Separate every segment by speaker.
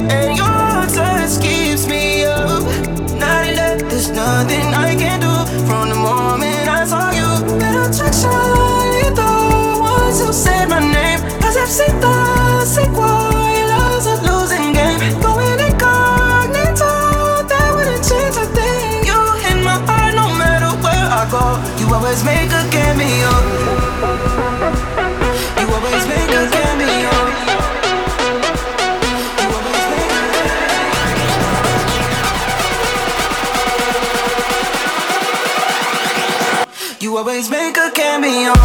Speaker 1: and your touch keeps me up. Night and day, there's nothing I can do. From the moment I saw you, better attraction. Once you said my name, Pasecita, sé cuál love's a losing game. Going incognito, that wouldn't change a thing. You hit my heart no matter where I go. You always make a cameo. You always make a cameo. You always make a cameo.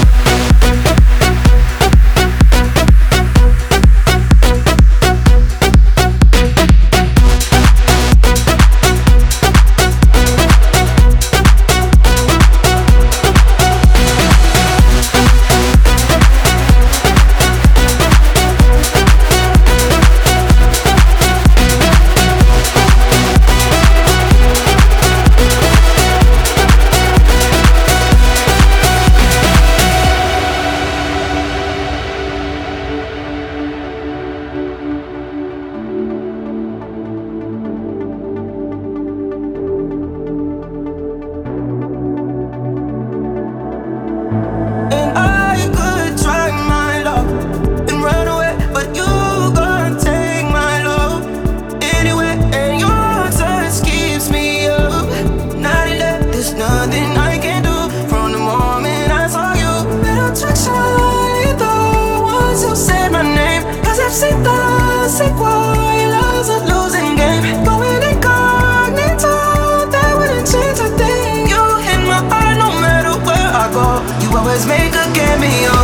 Speaker 1: Sé cuál love's a losing game. Going incognito, that wouldn't change a thing. You hit my heart no matter where I go. You always make a cameo.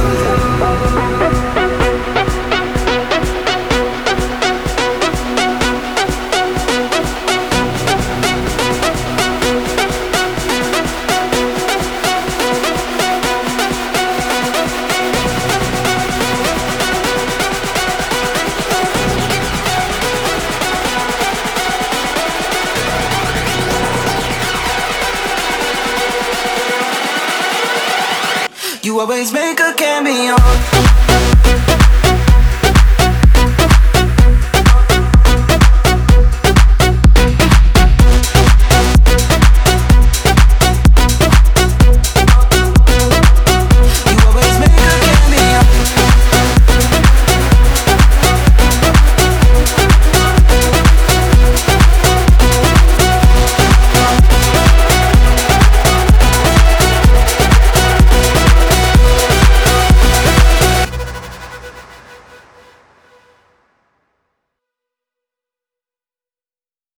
Speaker 1: You always make a cameo.